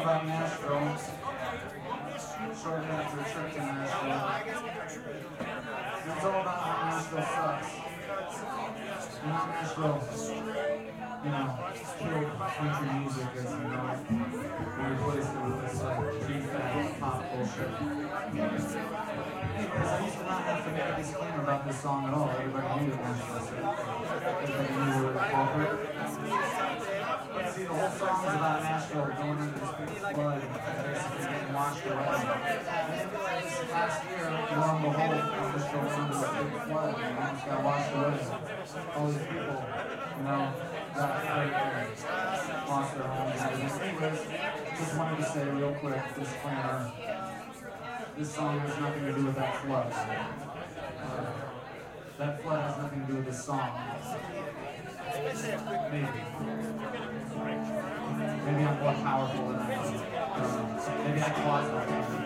about Nashville. Shortly after a trip to Nashville. It's all about how Nashville sucks. And how Nashville, killed country music as we know it. And replaced it with this prefab pop bullshit. Anyways, I used to not have to make a disclaimer about this song at all. Everybody knew that Nashville sucked. Everybody knew we were the culprit. But see, the whole song is about Nashville going into this big flood and basically getting washed away. Last year, lo and behold, Nashville went into a big flood and almost got washed away. All these people, got hurt and lost their homes. Anyways, just wanted to say real quick, disclaimer, this song has nothing to do with that flood. That flood has nothing to do with this song. Maybe. Maybe I'm more powerful than I am. Maybe I caused that.